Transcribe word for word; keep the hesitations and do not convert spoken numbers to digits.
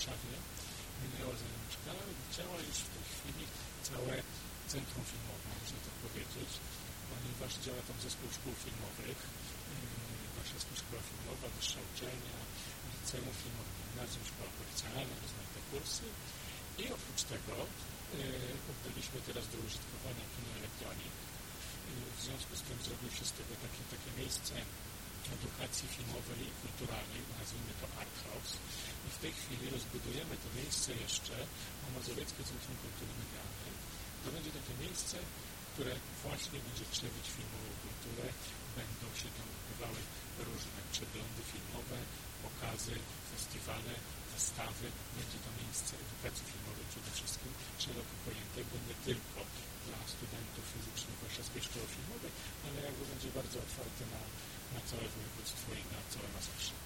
Warszawie wynajęła zajęczka, działa już w tej chwili całe centrum filmowe, można tak powiedzieć, ponieważ działa tam zespół szkół filmowych, Warszawska Szkoła Filmowa, Wyższa Uczelnia, Liceum Filmowe, Gimnazjum, Szkoła Policjalna, rozmaite kursy. I oprócz tego e, oddaliśmy teraz do użytkowania kino Elektronik. W związku z tym zrobił się z tego takie, takie miejsce edukacji filmowej i kulturalnej, nazwijmy to Art House. I w tej chwili rozbudujemy to miejsce jeszcze o Mazowieckie Centrum Kultury Medialnej. To będzie takie miejsce, które właśnie będzie krzewić filmową kulturę. Będą się tam odbywały różne przeglądy filmowe, pokazy, festiwale, wystawy. Będzie to miejsce edukacji filmowej przede wszystkim, szeroko pojętego, nie tylko dla studentów fizycznych Warszawskiej Szkoły Filmowej, ale jakby będzie bardzo otwarte na, na całe województwo i na całe Mazowsze.